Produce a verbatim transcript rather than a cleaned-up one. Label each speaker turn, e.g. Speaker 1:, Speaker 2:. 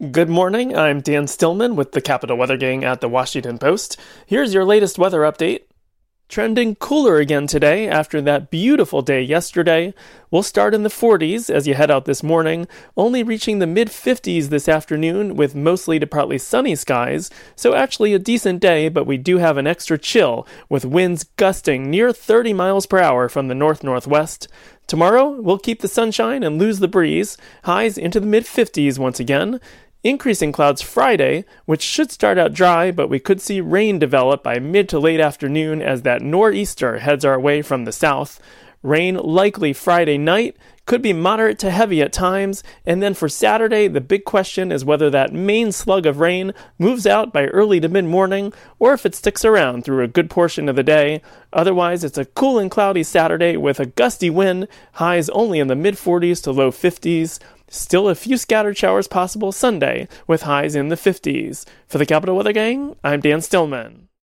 Speaker 1: Good morning, I'm Dan Stillman with the Capital Weather Gang at the Washington Post. Here's your latest weather update. Trending cooler again today after that beautiful day yesterday. We'll start in the forties as you head out this morning, only reaching the mid-fifties this afternoon with mostly to partly sunny skies, so actually a decent day, but we do have an extra chill with winds gusting near thirty miles per hour from the north-northwest. Tomorrow, we'll keep the sunshine and lose the breeze, highs into the mid-fifties once again. Increasing clouds Friday, which should start out dry, but we could see rain develop by mid to late afternoon as that nor'easter heads our way from the south. Rain likely Friday night, could be moderate to heavy at times, and then for Saturday, the big question is whether that main slug of rain moves out by early to mid-morning, or if it sticks around through a good portion of the day. Otherwise, it's a cool and cloudy Saturday with a gusty wind, highs only in the mid-forties to low fifties. Still a few scattered showers possible Sunday, with highs in the fifties. For the Capital Weather Gang, I'm Dan Stillman.